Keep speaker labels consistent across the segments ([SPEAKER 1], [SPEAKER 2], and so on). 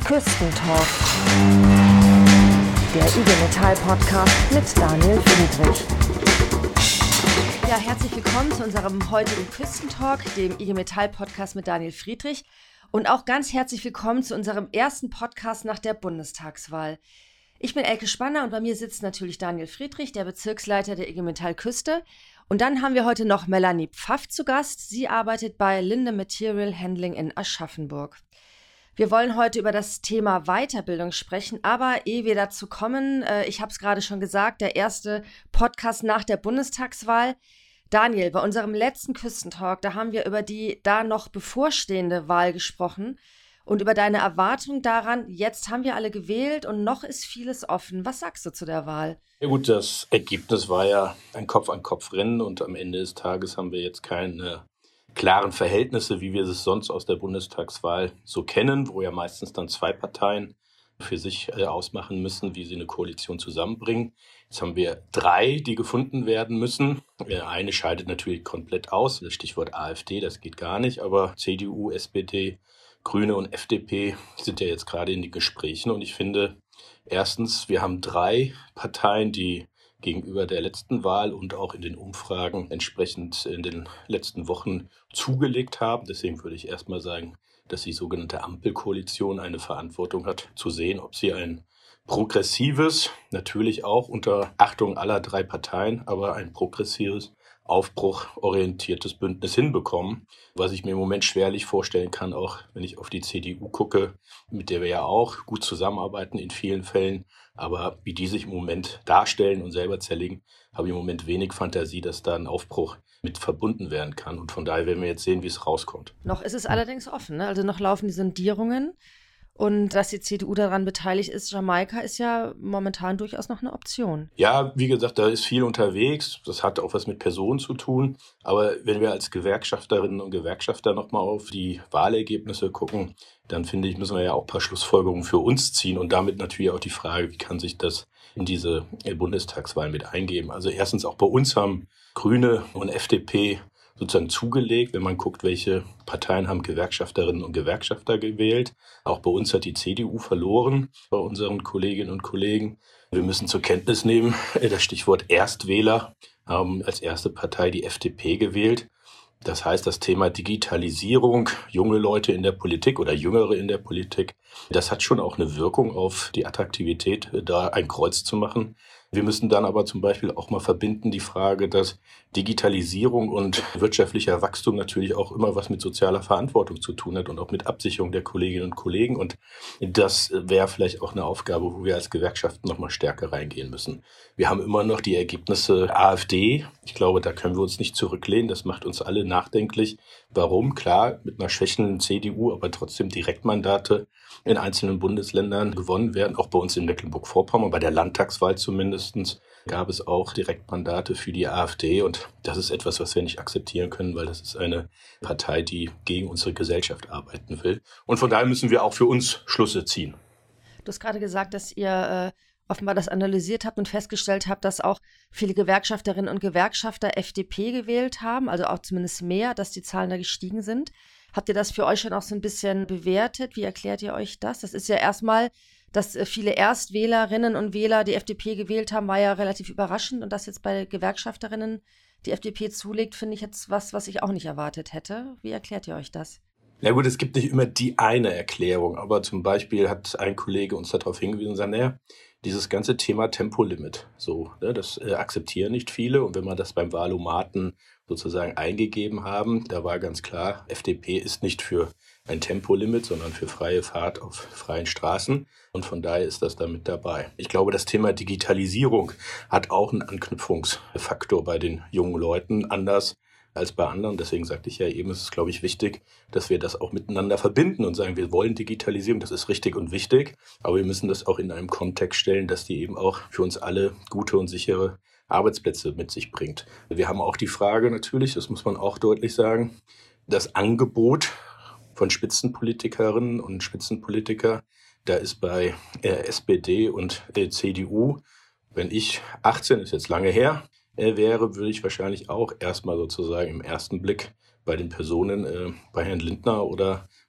[SPEAKER 1] Küstentalk, der IG Metall Podcast mit Daniel Friedrich. Ja, herzlich willkommen zu unserem heutigen Küstentalk, dem IG Metall Podcast mit Daniel Friedrich. Und auch ganz herzlich willkommen zu unserem ersten Podcast nach der Bundestagswahl. Ich bin Elke Spanner und bei mir sitzt natürlich Daniel Friedrich, der Bezirksleiter der IG Metall Küste. Und dann haben wir heute noch Melanie Pfaff zu Gast. Sie arbeitet bei Linde Material Handling in Aschaffenburg. Wir wollen heute über das Thema Weiterbildung sprechen, aber ehe wir dazu kommen, ich habe es gerade schon gesagt, der erste Podcast nach der Bundestagswahl. Daniel, bei unserem letzten Küstentalk, da haben wir über die da noch bevorstehende Wahl gesprochen und über deine Erwartung daran. Jetzt haben wir alle gewählt und noch ist vieles offen. Was sagst du zu der Wahl?
[SPEAKER 2] Ja gut, das Ergebnis war ja ein Kopf-an-Kopf-Rennen und am Ende des Tages haben wir jetzt keine klaren Verhältnisse, wie wir es sonst aus der Bundestagswahl so kennen, wo ja meistens dann zwei Parteien für sich ausmachen müssen, wie sie eine Koalition zusammenbringen. Jetzt haben wir drei, die gefunden werden müssen. Eine scheidet natürlich komplett aus, das Stichwort AfD, das geht gar nicht, aber CDU, SPD, Grüne und FDP sind ja jetzt gerade in den Gesprächen und ich finde, erstens, wir haben drei Parteien, die gegenüber der letzten Wahl und auch in den Umfragen entsprechend in den letzten Wochen zugelegt haben. Deswegen würde ich erstmal sagen, dass die sogenannte Ampelkoalition eine Verantwortung hat, zu sehen, ob sie ein progressives, natürlich auch unter Achtung aller drei Parteien, aber ein progressives, aufbruchorientiertes Bündnis hinbekommen, was ich mir im Moment schwerlich vorstellen kann, auch wenn ich auf die CDU gucke, mit der wir ja auch gut zusammenarbeiten in vielen Fällen, aber wie die sich im Moment darstellen und selber zerlegen, habe ich im Moment wenig Fantasie, dass da ein Aufbruch mit verbunden werden kann und von daher werden wir jetzt sehen, wie es rauskommt.
[SPEAKER 1] Noch ist es allerdings offen, ne? Also noch laufen die Sondierungen. Und dass die CDU daran beteiligt ist, Jamaika, ist ja momentan durchaus noch eine Option.
[SPEAKER 2] Ja, wie gesagt, da ist viel unterwegs. Das hat auch was mit Personen zu tun. Aber wenn wir als Gewerkschafterinnen und Gewerkschafter nochmal auf die Wahlergebnisse gucken, dann finde ich, müssen wir ja auch ein paar Schlussfolgerungen für uns ziehen. Und damit natürlich auch die Frage, wie kann sich das in diese Bundestagswahl mit eingeben? Also erstens auch bei uns haben Grüne und FDP sozusagen zugelegt, wenn man guckt, welche Parteien haben Gewerkschafterinnen und Gewerkschafter gewählt. Auch bei uns hat die CDU verloren, bei unseren Kolleginnen und Kollegen. Wir müssen zur Kenntnis nehmen, das Stichwort Erstwähler haben als erste Partei die FDP gewählt. Das heißt, das Thema Digitalisierung, junge Leute in der Politik oder Jüngere in der Politik, das hat schon auch eine Wirkung auf die Attraktivität, da ein Kreuz zu machen. Wir müssen dann aber zum Beispiel auch mal verbinden die Frage, dass Digitalisierung und wirtschaftlicher Wachstum natürlich auch immer was mit sozialer Verantwortung zu tun hat und auch mit Absicherung der Kolleginnen und Kollegen. Und das wäre vielleicht auch eine Aufgabe, wo wir als Gewerkschaften noch mal stärker reingehen müssen. Wir haben immer noch die Ergebnisse AfD. Ich glaube, da können wir uns nicht zurücklehnen. Das macht uns alle nachdenklich. Warum? Klar, mit einer schwächenden CDU, aber trotzdem Direktmandate in einzelnen Bundesländern gewonnen werden. Auch bei uns in Mecklenburg-Vorpommern, bei der Landtagswahl zumindest, gab es auch Direktmandate für die AfD. Und das ist etwas, was wir nicht akzeptieren können, weil das ist eine Partei, die gegen unsere Gesellschaft arbeiten will. Und von daher müssen wir auch für uns Schlüsse ziehen.
[SPEAKER 1] Du hast gerade gesagt, dass ihr offenbar das analysiert habt und festgestellt habt, dass auch viele Gewerkschafterinnen und Gewerkschafter FDP gewählt haben, also auch zumindest mehr, dass die Zahlen da gestiegen sind. Habt ihr das für euch schon auch so ein bisschen bewertet? Wie erklärt ihr euch das? Das ist ja erstmal, dass viele Erstwählerinnen und Wähler die FDP gewählt haben, war ja relativ überraschend. Und dass jetzt bei Gewerkschafterinnen die FDP zulegt, finde ich jetzt was ich auch nicht erwartet hätte. Wie erklärt ihr euch das?
[SPEAKER 2] Ja gut, es gibt nicht immer die eine Erklärung, aber zum Beispiel hat ein Kollege uns darauf hingewiesen und gesagt, naja, dieses ganze Thema Tempolimit, so, ne, das akzeptieren nicht viele und wenn man das beim Wahlomaten sozusagen eingegeben haben, da war ganz klar, FDP ist nicht für ein Tempolimit, sondern für freie Fahrt auf freien Straßen und von daher ist das da mit dabei. Ich glaube, das Thema Digitalisierung hat auch einen Anknüpfungsfaktor bei den jungen Leuten, anders als bei anderen. Deswegen sagte ich ja eben, es ist, glaube ich, wichtig, dass wir das auch miteinander verbinden und sagen, wir wollen Digitalisierung, das ist richtig und wichtig, aber wir müssen das auch in einem Kontext stellen, dass die eben auch für uns alle gute und sichere Arbeitsplätze mit sich bringt. Wir haben auch die Frage natürlich, das muss man auch deutlich sagen, das Angebot von Spitzenpolitikerinnen und Spitzenpolitiker, da ist bei SPD und CDU, wenn ich 18, ist jetzt lange her, wäre, würde ich wahrscheinlich auch erstmal sozusagen im ersten Blick bei den Personen bei Herrn Lindner oder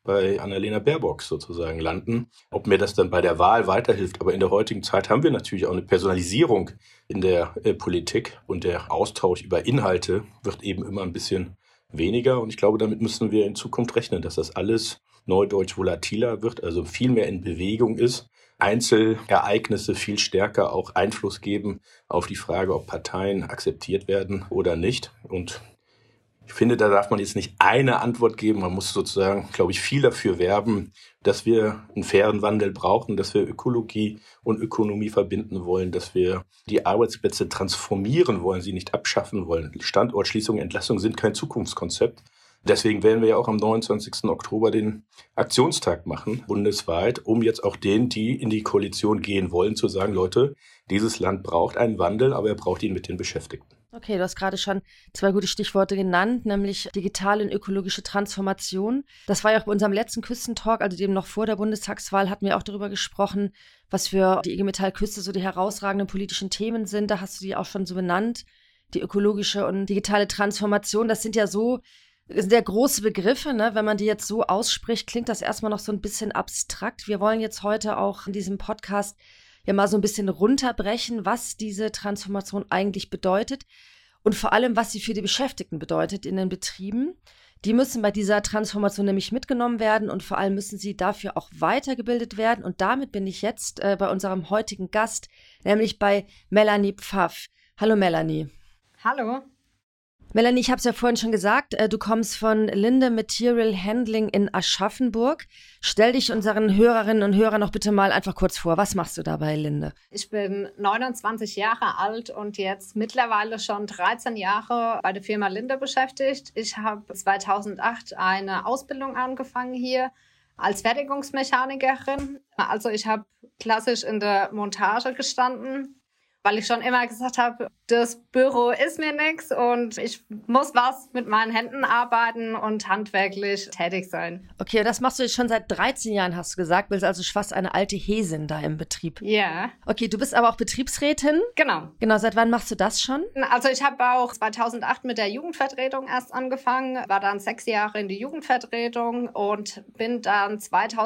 [SPEAKER 2] bei Annalena Baerbock sozusagen landen. Ob mir das dann bei der Wahl weiterhilft, aber in der heutigen Zeit haben wir natürlich auch eine Personalisierung in der Politik und der Austausch über Inhalte wird eben immer ein bisschen weniger. Und ich glaube, damit müssen wir in Zukunft rechnen, dass das alles neudeutsch volatiler wird, also viel mehr in Bewegung ist. Einzelereignisse viel stärker auch Einfluss geben auf die Frage, ob Parteien akzeptiert werden oder nicht. Und ich finde, da darf man jetzt nicht eine Antwort geben. Man muss sozusagen, glaube ich, viel dafür werben, dass wir einen fairen Wandel brauchen, dass wir Ökologie und Ökonomie verbinden wollen, dass wir die Arbeitsplätze transformieren wollen, sie nicht abschaffen wollen. Standortschließungen, Entlassungen sind kein Zukunftskonzept. Deswegen werden wir ja auch am 29. Oktober den Aktionstag machen, bundesweit, um jetzt auch denen, die in die Koalition gehen wollen, zu sagen, Leute, dieses Land braucht einen Wandel, aber er braucht ihn mit den Beschäftigten.
[SPEAKER 1] Okay, du hast gerade schon 2 gute Stichworte genannt, nämlich digitale und ökologische Transformation. Das war ja auch bei unserem letzten Küstentalk, also dem noch vor der Bundestagswahl, hatten wir auch darüber gesprochen, was für die IG Metall Küste so die herausragenden politischen Themen sind. Da hast du die auch schon so benannt. Die ökologische und digitale Transformation, das sind ja so sehr große Begriffe, ne? Wenn man die jetzt so ausspricht, klingt das erstmal noch so ein bisschen abstrakt. Wir wollen jetzt heute auch in diesem Podcast ja mal so ein bisschen runterbrechen, was diese Transformation eigentlich bedeutet und vor allem, was sie für die Beschäftigten bedeutet in den Betrieben. Die müssen bei dieser Transformation nämlich mitgenommen werden und vor allem müssen sie dafür auch weitergebildet werden. Und damit bin ich jetzt bei unserem heutigen Gast, nämlich bei Melanie Pfaff. Hallo Melanie.
[SPEAKER 3] Hallo.
[SPEAKER 1] Melanie, ich habe es ja vorhin schon gesagt, du kommst von Linde Material Handling in Aschaffenburg. Stell dich unseren Hörerinnen und Hörern noch bitte mal einfach kurz vor. Was machst du da bei Linde?
[SPEAKER 3] Ich bin 29 Jahre alt und jetzt mittlerweile schon 13 Jahre bei der Firma Linde beschäftigt. Ich habe 2008 eine Ausbildung angefangen hier als Fertigungsmechanikerin. Also ich habe klassisch in der Montage gestanden, weil ich schon immer gesagt habe, das Büro ist mir nichts und ich muss was mit meinen Händen arbeiten und handwerklich tätig sein.
[SPEAKER 1] Okay, das machst du jetzt schon seit 13 Jahren, hast du gesagt. Bist also fast eine alte Häsin da im Betrieb.
[SPEAKER 3] Ja. Yeah.
[SPEAKER 1] Okay, du bist aber auch Betriebsrätin.
[SPEAKER 3] Genau.
[SPEAKER 1] Genau, seit wann machst du das schon?
[SPEAKER 3] Also ich habe auch 2008 mit der Jugendvertretung erst angefangen, war dann 6 Jahre in die Jugendvertretung und bin dann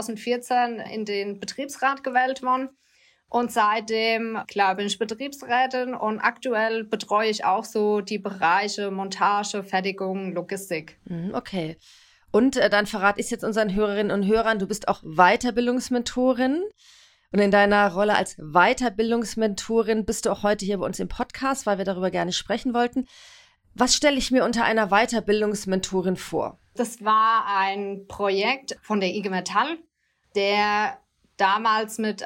[SPEAKER 3] 2014 in den Betriebsrat gewählt worden. Und seitdem, klar, bin ich Betriebsrätin und aktuell betreue ich auch so die Bereiche Montage, Fertigung, Logistik.
[SPEAKER 1] Okay. Und dann verrate ich jetzt unseren Hörerinnen und Hörern, du bist auch Weiterbildungsmentorin. Und in deiner Rolle als Weiterbildungsmentorin bist du auch heute hier bei uns im Podcast, weil wir darüber gerne sprechen wollten. Was stelle ich mir unter einer Weiterbildungsmentorin vor?
[SPEAKER 3] Das war ein Projekt von der IG Metall, der damals mit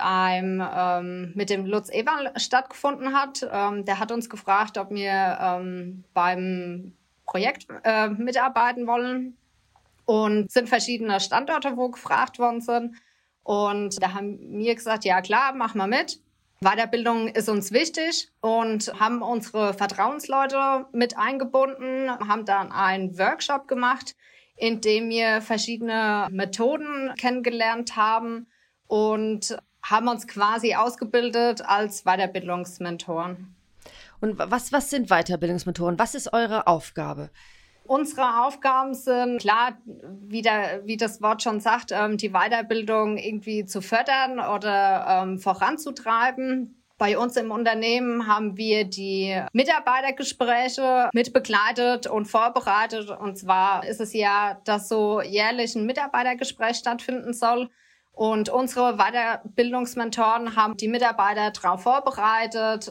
[SPEAKER 3] dem Lutz Ewald stattgefunden hat. Der hat uns gefragt, ob wir beim Projekt mitarbeiten wollen. Und sind verschiedene Standorte, wo gefragt worden sind. Und da haben wir gesagt, ja klar, machen wir mit. Weiterbildung ist uns wichtig und haben unsere Vertrauensleute mit eingebunden, haben dann einen Workshop gemacht, in dem wir verschiedene Methoden kennengelernt haben und haben uns quasi ausgebildet als Weiterbildungsmentoren.
[SPEAKER 1] Und was sind Weiterbildungsmentoren? Was ist eure Aufgabe?
[SPEAKER 3] Unsere Aufgaben sind, klar, wie das Wort schon sagt, die Weiterbildung irgendwie zu fördern oder voranzutreiben. Bei uns im Unternehmen haben wir die Mitarbeitergespräche mitbegleitet und vorbereitet. Und zwar ist es ja, dass so jährlich ein Mitarbeitergespräch stattfinden soll. Und unsere Weiterbildungsmentoren haben die Mitarbeiter darauf vorbereitet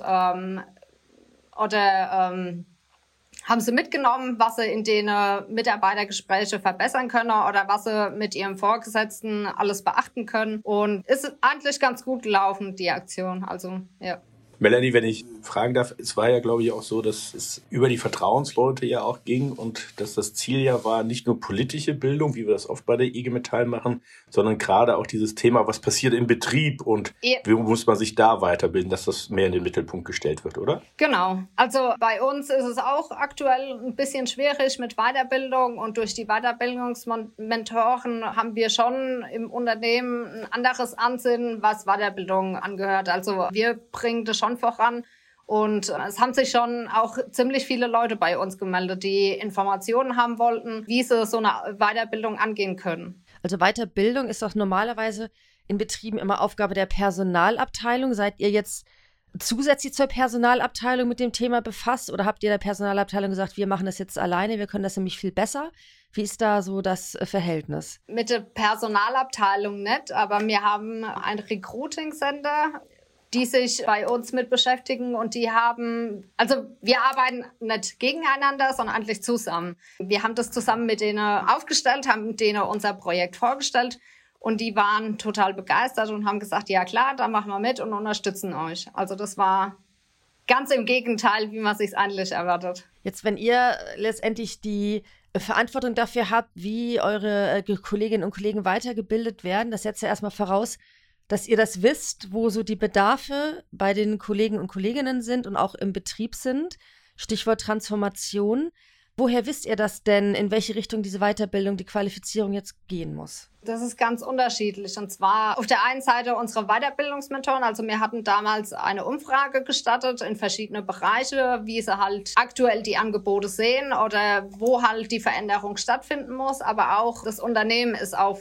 [SPEAKER 3] haben sie mitgenommen, was sie in den Mitarbeitergespräche verbessern können oder was sie mit ihrem Vorgesetzten alles beachten können. Und ist eigentlich ganz gut gelaufen, die Aktion. Also, ja.
[SPEAKER 2] Melanie, wenn ich fragen darf, es war ja, glaube ich, auch so, dass es über die Vertrauensleute ja auch ging und dass das Ziel ja war, nicht nur politische Bildung, wie wir das oft bei der IG Metall machen, sondern gerade auch dieses Thema, was passiert im Betrieb und wie muss man sich da weiterbilden, dass das mehr in den Mittelpunkt gestellt wird, oder?
[SPEAKER 3] Genau. Also bei uns ist es auch aktuell ein bisschen schwierig mit Weiterbildung und durch die Weiterbildungsmentoren haben wir schon im Unternehmen ein anderes Ansinnen, was Weiterbildung angehört. Also wir bringen das schon voran Und es haben sich schon auch ziemlich viele Leute bei uns gemeldet, die Informationen haben wollten, wie sie so eine Weiterbildung angehen können.
[SPEAKER 1] Also Weiterbildung ist doch normalerweise in Betrieben immer Aufgabe der Personalabteilung. Seid ihr jetzt zusätzlich zur Personalabteilung mit dem Thema befasst oder habt ihr der Personalabteilung gesagt, wir machen das jetzt alleine, wir können das nämlich viel besser? Wie ist da so das Verhältnis?
[SPEAKER 3] Mit der Personalabteilung nicht, aber wir haben ein Recruiting-Center, die sich bei uns mit beschäftigen und die haben, also wir arbeiten nicht gegeneinander, sondern eigentlich zusammen. Wir haben das zusammen mit denen aufgestellt, haben denen unser Projekt vorgestellt und die waren total begeistert und haben gesagt, ja klar, da machen wir mit und unterstützen euch. Also das war ganz im Gegenteil, wie man sich eigentlich erwartet.
[SPEAKER 1] Jetzt, wenn ihr letztendlich die Verantwortung dafür habt, wie eure Kolleginnen und Kollegen weitergebildet werden, das setzt ja erstmal voraus, dass ihr das wisst, wo so die Bedarfe bei den Kollegen und Kolleginnen sind und auch im Betrieb sind. Stichwort Transformation. Woher wisst ihr das denn, in welche Richtung diese Weiterbildung, die Qualifizierung jetzt gehen muss?
[SPEAKER 3] Das ist ganz unterschiedlich. Und zwar auf der einen Seite unsere Weiterbildungsmethoden. Also wir hatten damals eine Umfrage gestartet in verschiedene Bereiche, wie sie halt aktuell die Angebote sehen oder wo halt die Veränderung stattfinden muss. Aber auch das Unternehmen ist auf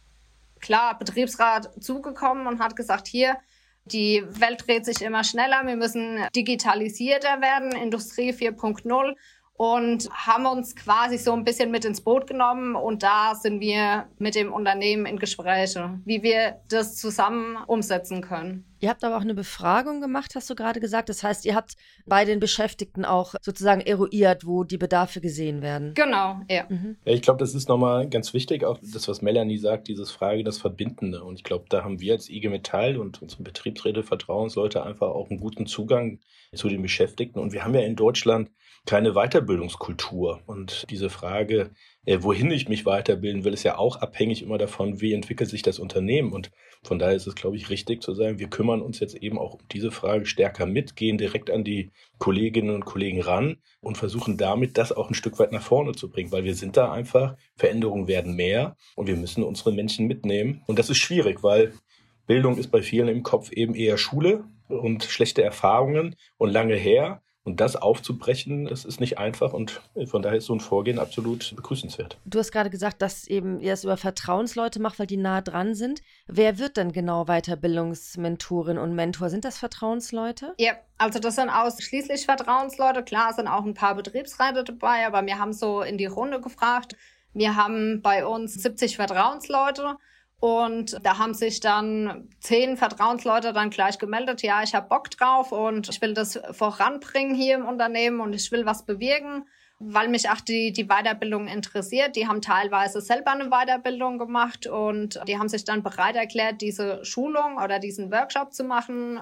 [SPEAKER 3] Betriebsrat zugekommen und hat gesagt, hier, die Welt dreht sich immer schneller, wir müssen digitalisierter werden, Industrie 4.0 und haben uns quasi so ein bisschen mit ins Boot genommen und da sind wir mit dem Unternehmen in Gespräche, wie wir das zusammen umsetzen können.
[SPEAKER 1] Ihr habt aber auch eine Befragung gemacht, hast du gerade gesagt. Das heißt, ihr habt bei den Beschäftigten auch sozusagen eruiert, wo die Bedarfe gesehen werden.
[SPEAKER 3] Genau, ja.
[SPEAKER 2] Ja, ich glaube, das ist nochmal ganz wichtig, auch das, was Melanie sagt, dieses Frage, das Verbindende. Und ich glaube, da haben wir als IG Metall und unsere Betriebsräte, Vertrauensleute einfach auch einen guten Zugang zu den Beschäftigten. Und wir haben ja in Deutschland keine Weiterbildungskultur. Und diese Frage, wohin ich mich weiterbilden will, ist ja auch abhängig immer davon, wie entwickelt sich das Unternehmen. Und von daher ist es, glaube ich, richtig zu sagen, wir kümmern uns jetzt eben auch um diese Frage stärker mit, gehen direkt an die Kolleginnen und Kollegen ran und versuchen damit, das auch ein Stück weit nach vorne zu bringen, weil wir sind da einfach, Veränderungen werden mehr und wir müssen unsere Menschen mitnehmen. Und das ist schwierig, weil Bildung ist bei vielen im Kopf eben eher Schule und schlechte Erfahrungen und lange her. Und das aufzubrechen, das ist nicht einfach und von daher ist so ein Vorgehen absolut begrüßenswert.
[SPEAKER 1] Du hast gerade gesagt, dass eben ihr es über Vertrauensleute macht, weil die nah dran sind. Wer wird denn genau Weiterbildungsmentorin und Mentor? Sind das Vertrauensleute?
[SPEAKER 3] Ja, also das sind ausschließlich Vertrauensleute. Klar sind auch ein paar Betriebsräte dabei, aber wir haben so in die Runde gefragt. Wir haben bei uns 70 Vertrauensleute. Und da haben sich dann 10 Vertrauensleute dann gleich gemeldet, ja, ich habe Bock drauf und ich will das voranbringen hier im Unternehmen und ich will was bewirken, weil mich auch die Weiterbildung interessiert. Die haben teilweise selber eine Weiterbildung gemacht und die haben sich dann bereit erklärt, diese Schulung oder diesen Workshop zu machen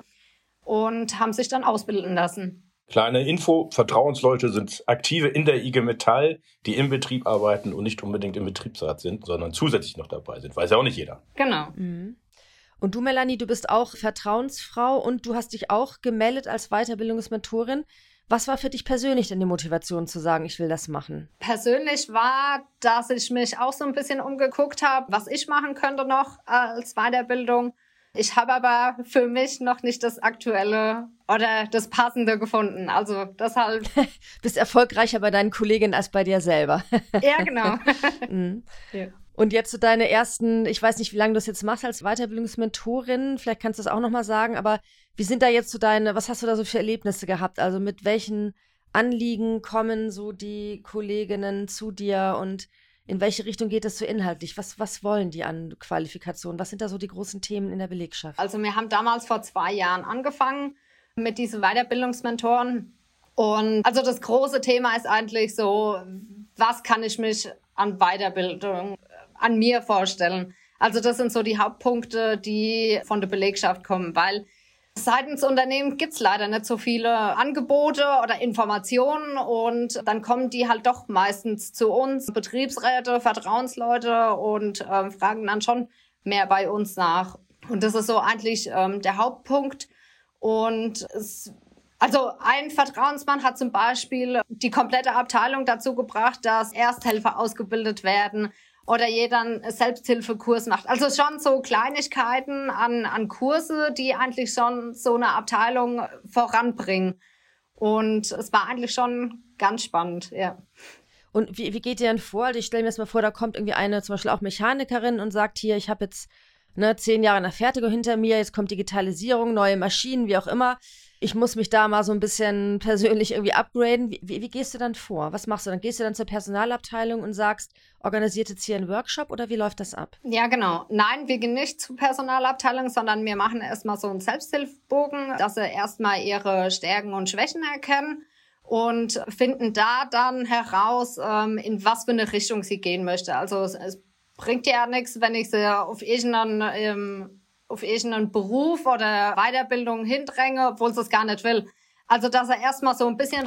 [SPEAKER 3] und haben sich dann ausbilden lassen.
[SPEAKER 2] Kleine Info, Vertrauensleute sind Aktive in der IG Metall, die im Betrieb arbeiten und nicht unbedingt im Betriebsrat sind, sondern zusätzlich noch dabei sind. Weiß ja auch nicht jeder.
[SPEAKER 3] Genau.
[SPEAKER 1] Mhm. Und du, Melanie, du bist auch Vertrauensfrau und du hast dich auch gemeldet als Weiterbildungsmentorin. Was war für dich persönlich denn die Motivation zu sagen, ich will das machen?
[SPEAKER 3] Persönlich war, dass ich mich auch so ein bisschen umgeguckt habe, was ich machen könnte noch als Weiterbildung. Ich habe aber für mich noch nicht das Aktuelle oder das Passende gefunden. Also deshalb.
[SPEAKER 1] Bist erfolgreicher bei deinen Kolleginnen als bei dir selber.
[SPEAKER 3] Ja, genau.
[SPEAKER 1] Mhm.
[SPEAKER 3] Ja.
[SPEAKER 1] Und jetzt zu deine ersten, ich weiß nicht, wie lange du das jetzt machst als Weiterbildungsmentorin, vielleicht kannst du das auch nochmal sagen, aber wie sind da jetzt so was hast du da so für Erlebnisse gehabt? Also mit welchen Anliegen kommen so die Kolleginnen zu dir und in welche Richtung geht es so inhaltlich? Was wollen die an Qualifikationen? Was sind da so die großen Themen in der Belegschaft?
[SPEAKER 3] Also wir haben damals vor 2 Jahren angefangen mit diesen Weiterbildungsmentoren. Und also das große Thema ist eigentlich so, was kann ich mich an Weiterbildung an mir vorstellen? Also das sind so die Hauptpunkte, die von der Belegschaft kommen, weil seitens Unternehmen gibt's leider nicht so viele Angebote oder Informationen und dann kommen die halt doch meistens zu uns, Betriebsräte, Vertrauensleute und fragen dann schon mehr bei uns nach. Und das ist so eigentlich der Hauptpunkt. Und also ein Vertrauensmann hat zum Beispiel die komplette Abteilung dazu gebracht, dass Ersthelfer ausgebildet werden oder jeder einen Selbsthilfekurs macht. Also schon so Kleinigkeiten an Kurse, die eigentlich schon so eine Abteilung voranbringen. Und es war eigentlich schon ganz spannend, ja.
[SPEAKER 1] Und wie geht ihr denn vor? Also ich stelle mir jetzt mal vor, da kommt irgendwie eine, zum Beispiel auch Mechanikerin und sagt, hier, ich habe jetzt 10 Jahre nach Fertigung hinter mir, jetzt kommt Digitalisierung, neue Maschinen, wie auch immer. Ich muss mich da mal so ein bisschen persönlich irgendwie upgraden. Wie gehst du dann vor? Was machst du dann? Gehst du dann zur Personalabteilung und sagst, organisiert jetzt hier einen Workshop oder wie läuft das ab?
[SPEAKER 3] Ja, genau. Nein, wir gehen nicht zur Personalabteilung, sondern wir machen erstmal so einen Selbsthilfebogen, dass sie erstmal ihre Stärken und Schwächen erkennen und finden da dann heraus, in was für eine Richtung sie gehen möchte. Also es bringt ja nichts, wenn ich sie auf irgendeinen Beruf oder Weiterbildung hindränge, obwohl sie es gar nicht will. Also, dass er erstmal so ein bisschen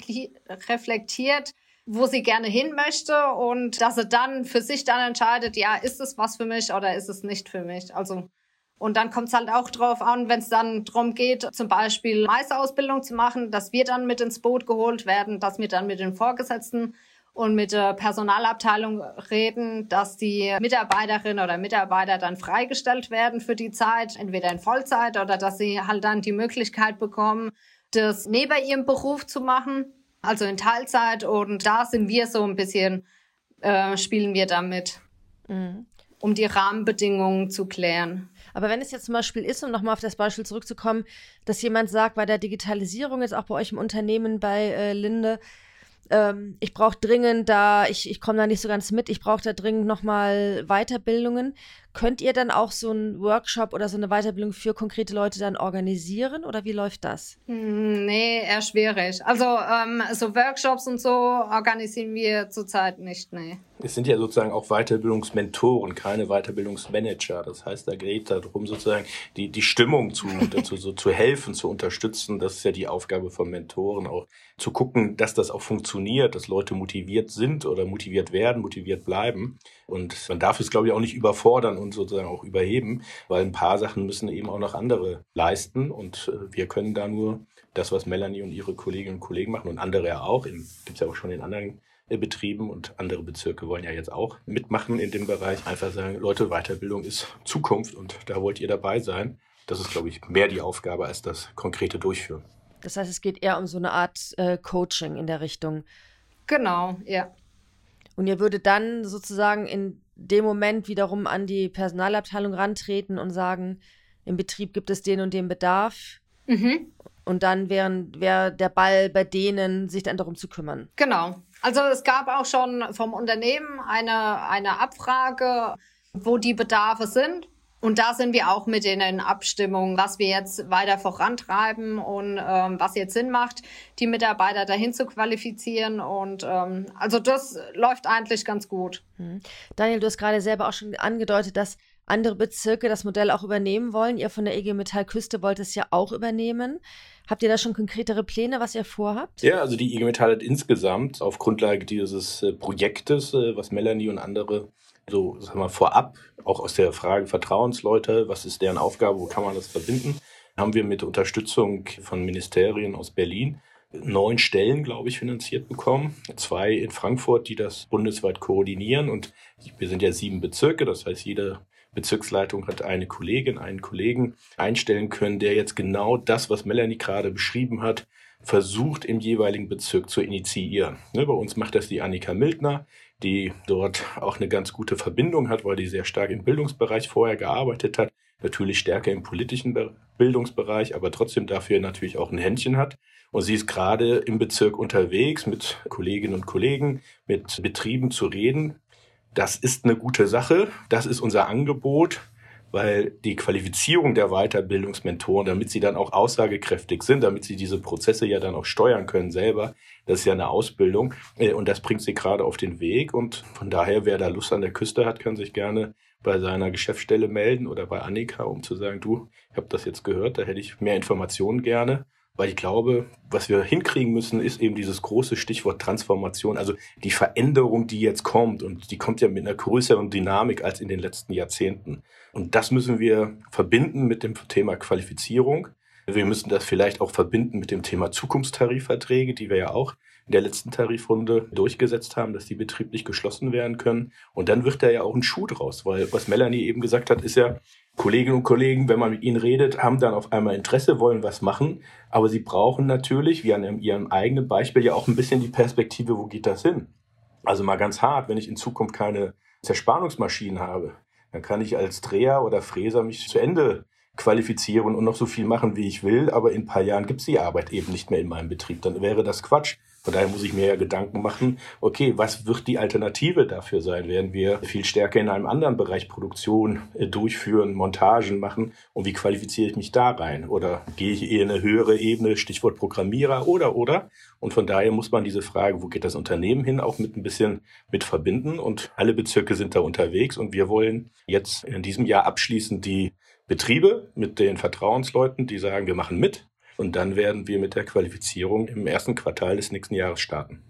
[SPEAKER 3] reflektiert, wo sie gerne hin möchte und dass er dann für sich dann entscheidet, ja, ist es was für mich oder ist es nicht für mich? Also, und dann kommt es halt auch drauf an, wenn es dann darum geht, zum Beispiel Meisterausbildung zu machen, dass wir dann mit ins Boot geholt werden, dass wir dann mit den Vorgesetzten und mit der Personalabteilung reden, dass die Mitarbeiterinnen oder Mitarbeiter dann freigestellt werden für die Zeit, entweder in Vollzeit oder dass sie halt dann die Möglichkeit bekommen, das neben ihrem Beruf zu machen, also in Teilzeit. Und da sind wir so ein bisschen, spielen wir damit, um die Rahmenbedingungen zu klären.
[SPEAKER 1] Aber wenn es jetzt zum Beispiel ist, um nochmal auf das Beispiel zurückzukommen, dass jemand sagt, bei der Digitalisierung jetzt auch bei euch im Unternehmen bei Linde, ich brauche dringend ich komme da nicht so ganz mit, ich brauche da dringend nochmal Weiterbildungen. Könnt ihr dann auch so einen Workshop oder so eine Weiterbildung für konkrete Leute dann organisieren oder wie läuft das?
[SPEAKER 3] Nee, eher schwierig. Also so Workshops und so organisieren wir zurzeit nicht, nee.
[SPEAKER 2] Es sind ja sozusagen auch Weiterbildungsmentoren, keine Weiterbildungsmanager. Das heißt, da geht es darum, sozusagen die Stimmung zu helfen, zu unterstützen. Das ist ja die Aufgabe von Mentoren, auch zu gucken, dass das auch funktioniert, dass Leute motiviert sind oder motiviert werden, motiviert bleiben. Und man darf es, glaube ich, auch nicht überfordern und sozusagen auch überheben, weil ein paar Sachen müssen eben auch noch andere leisten. Und wir können da nur das, was Melanie und ihre Kolleginnen und Kollegen machen und andere ja auch, gibt es ja auch schon in anderen Betrieben und andere Bezirke wollen ja jetzt auch mitmachen in dem Bereich. Einfach sagen, Leute, Weiterbildung ist Zukunft und da wollt ihr dabei sein. Das ist, glaube ich, mehr die Aufgabe als das konkrete Durchführen.
[SPEAKER 1] Das heißt, es geht eher um so eine Art Coaching in der Richtung.
[SPEAKER 3] Genau, ja.
[SPEAKER 1] Und ihr würdet dann sozusagen in dem Moment wiederum an die Personalabteilung rantreten und sagen, im Betrieb gibt es den und den Bedarf. Und dann wäre der Ball bei denen, sich dann darum zu kümmern.
[SPEAKER 3] Genau. Also es gab auch schon vom Unternehmen eine Abfrage, wo die Bedarfe sind. Und da sind wir auch mit denen in Abstimmung, was wir jetzt weiter vorantreiben und was jetzt Sinn macht, die Mitarbeiter dahin zu qualifizieren. Und also das läuft eigentlich ganz gut.
[SPEAKER 1] Daniel, du hast gerade selber auch schon angedeutet, dass andere Bezirke das Modell auch übernehmen wollen. Ihr von der IG Metall Küste wollt es ja auch übernehmen. Habt ihr da schon konkretere Pläne, was ihr vorhabt?
[SPEAKER 2] Ja, also die IG Metall hat insgesamt auf Grundlage dieses Projektes, was Melanie und andere so, sagen wir, vorab, auch aus der Frage Vertrauensleute, was ist deren Aufgabe, wo kann man das verbinden, haben wir mit Unterstützung von Ministerien aus Berlin 9 Stellen, glaube ich, finanziert bekommen. 2 in Frankfurt, die das bundesweit koordinieren. Und wir sind ja 7 Bezirke, das heißt, jede Bezirksleitung hat eine Kollegin, einen Kollegen einstellen können, der jetzt genau das, was Melanie gerade beschrieben hat, versucht im jeweiligen Bezirk zu initiieren. Bei uns macht das die Annika Mildner, die dort auch eine ganz gute Verbindung hat, weil die sehr stark im Bildungsbereich vorher gearbeitet hat, natürlich stärker im politischen Bildungsbereich, aber trotzdem dafür natürlich auch ein Händchen hat. Und sie ist gerade im Bezirk unterwegs, mit Kolleginnen und Kollegen, mit Betrieben zu reden. Das ist eine gute Sache, das ist unser Angebot, weil die Qualifizierung der Weiterbildungsmentoren, damit sie dann auch aussagekräftig sind, damit sie diese Prozesse ja dann auch steuern können selber, das ist ja eine Ausbildung und das bringt sie gerade auf den Weg. Und von daher, wer da Lust an der Küste hat, kann sich gerne bei seiner Geschäftsstelle melden oder bei Annika, um zu sagen, du, ich habe das jetzt gehört, da hätte ich mehr Informationen gerne. Weil ich glaube, was wir hinkriegen müssen, ist eben dieses große Stichwort Transformation, also die Veränderung, die jetzt kommt. Und die kommt ja mit einer größeren Dynamik als in den letzten Jahrzehnten. Und das müssen wir verbinden mit dem Thema Qualifizierung. Wir müssen das vielleicht auch verbinden mit dem Thema Zukunftstarifverträge, die wir ja auch in der letzten Tarifrunde durchgesetzt haben, dass die betrieblich geschlossen werden können. Und dann wird da ja auch ein Schuh draus, weil was Melanie eben gesagt hat, ist ja, Kolleginnen und Kollegen, wenn man mit ihnen redet, haben dann auf einmal Interesse, wollen was machen. Aber sie brauchen natürlich, wie an ihrem eigenen Beispiel, ja auch ein bisschen die Perspektive, wo geht das hin? Also mal ganz hart, wenn ich in Zukunft keine Zerspannungsmaschinen habe, dann kann ich als Dreher oder Fräser mich zu Ende qualifizieren und noch so viel machen, wie ich will. Aber in ein paar Jahren gibt es die Arbeit eben nicht mehr in meinem Betrieb. Dann wäre das Quatsch. Von daher muss ich mir ja Gedanken machen, okay, was wird die Alternative dafür sein? Werden wir viel stärker in einem anderen Bereich Produktion durchführen, Montagen machen? Und wie qualifiziere ich mich da rein? Oder gehe ich eher in eine höhere Ebene, Stichwort Programmierer oder? Und von daher muss man diese Frage, wo geht das Unternehmen hin, auch mit ein bisschen mit verbinden. Und alle Bezirke sind da unterwegs. Und wir wollen jetzt in diesem Jahr abschließend die Betriebe mit den Vertrauensleuten, die sagen, wir machen mit. Und dann werden wir mit der Qualifizierung im ersten Quartal des nächsten Jahres starten.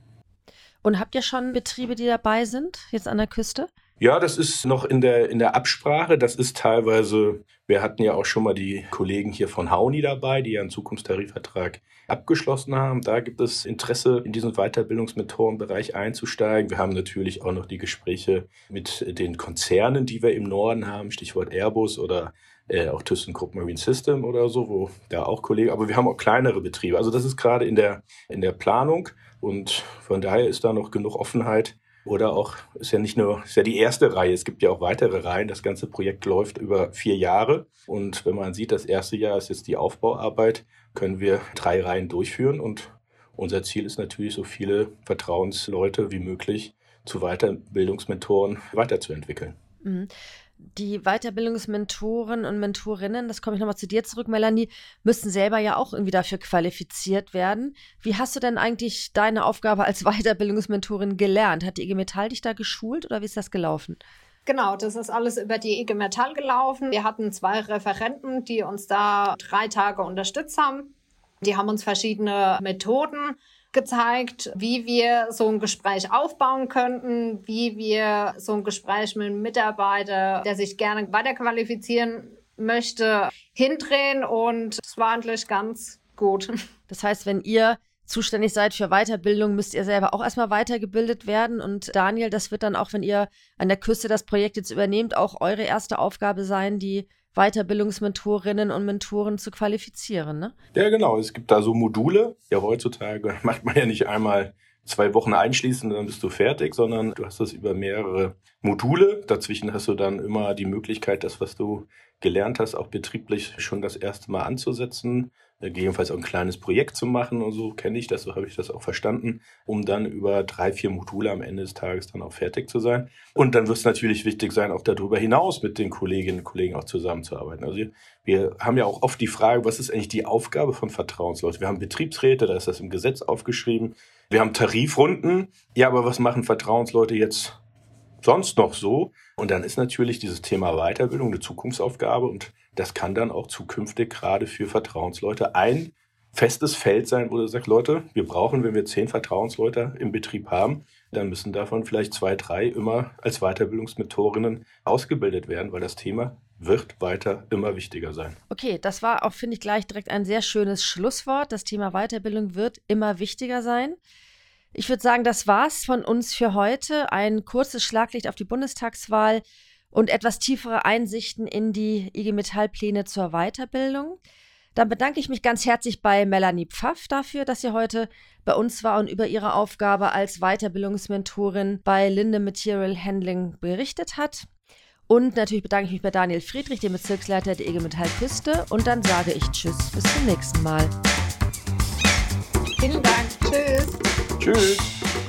[SPEAKER 1] Und habt ihr schon Betriebe, die dabei sind, jetzt an der Küste?
[SPEAKER 2] Ja, das ist noch in der Absprache. Das ist teilweise, wir hatten ja auch schon mal die Kollegen hier von Hauni dabei, die ja einen Zukunftstarifvertrag abgeschlossen haben. Da gibt es Interesse, in diesen Weiterbildungsmethodenbereich einzusteigen. Wir haben natürlich auch noch die Gespräche mit den Konzernen, die wir im Norden haben, Stichwort Airbus oder auch ThyssenKrupp Marine System oder so, wo da auch Kollegen, aber wir haben auch kleinere Betriebe. Also das ist gerade in der Planung und von daher ist da noch genug Offenheit. Oder auch, ist ja die erste Reihe, es gibt ja auch weitere Reihen. Das ganze Projekt läuft über 4 Jahre. Und wenn man sieht, das erste Jahr ist jetzt die Aufbauarbeit, können wir 3 Reihen durchführen. Und unser Ziel ist natürlich, so viele Vertrauensleute wie möglich zu Weiterbildungsmentoren weiterzuentwickeln.
[SPEAKER 1] Mhm. Die Weiterbildungsmentoren und Mentorinnen, das komme ich nochmal zu dir zurück, Melanie, müssen selber ja auch irgendwie dafür qualifiziert werden. Wie hast du denn eigentlich deine Aufgabe als Weiterbildungsmentorin gelernt? Hat die IG Metall dich da geschult oder wie ist das gelaufen?
[SPEAKER 3] Genau, das ist alles über die IG Metall gelaufen. Wir hatten 2 Referenten, die uns da 3 Tage unterstützt haben. Die haben uns verschiedene Methoden gezeigt, wie wir so ein Gespräch aufbauen könnten, wie wir so ein Gespräch mit einem Mitarbeiter, der sich gerne weiterqualifizieren möchte, hindrehen und es war eigentlich ganz gut.
[SPEAKER 1] Das heißt, wenn ihr zuständig seid für Weiterbildung, müsst ihr selber auch erstmal weitergebildet werden und Daniel, das wird dann auch, wenn ihr an der Küste das Projekt jetzt übernehmt, auch eure erste Aufgabe sein, die Weiterbildungsmentorinnen und Mentoren zu qualifizieren, ne?
[SPEAKER 2] Ja, genau. Es gibt da so Module. Ja, heutzutage macht man ja nicht einmal 2 Wochen einschließen und dann bist du fertig, sondern du hast das über mehrere Module. Dazwischen hast du dann immer die Möglichkeit, das, was du gelernt hast, auch betrieblich schon das erste Mal anzusetzen. Gegebenenfalls auch ein kleines Projekt zu machen und so kenne ich das, so habe ich das auch verstanden, um dann über 3, 4 Module am Ende des Tages dann auch fertig zu sein. Und dann wird es natürlich wichtig sein, auch darüber hinaus mit den Kolleginnen und Kollegen auch zusammenzuarbeiten. Also wir haben ja auch oft die Frage, was ist eigentlich die Aufgabe von Vertrauensleuten? Wir haben Betriebsräte, da ist das im Gesetz aufgeschrieben. Wir haben Tarifrunden. Ja, aber was machen Vertrauensleute jetzt sonst noch so? Und dann ist natürlich dieses Thema Weiterbildung eine Zukunftsaufgabe und das kann dann auch zukünftig gerade für Vertrauensleute ein festes Feld sein, wo du sagst, Leute, wir brauchen, wenn wir 10 Vertrauensleute im Betrieb haben, dann müssen davon vielleicht 2, 3 immer als Weiterbildungsmentorinnen ausgebildet werden, weil das Thema wird weiter immer wichtiger sein.
[SPEAKER 1] Okay, das war auch, finde ich, gleich direkt ein sehr schönes Schlusswort. Das Thema Weiterbildung wird immer wichtiger sein. Ich würde sagen, das war's von uns für heute. Ein kurzes Schlaglicht auf die Bundestagswahl und etwas tiefere Einsichten in die IG Metall-Pläne zur Weiterbildung. Dann bedanke ich mich ganz herzlich bei Melanie Pfaff dafür, dass sie heute bei uns war und über ihre Aufgabe als Weiterbildungsmentorin bei Linde Material Handling berichtet hat. Und natürlich bedanke ich mich bei Daniel Friedrich, dem Bezirksleiter der IG Metall Küste. Und dann sage ich Tschüss, bis zum nächsten Mal.
[SPEAKER 3] Vielen Dank. Tschüss.
[SPEAKER 2] Tschüss.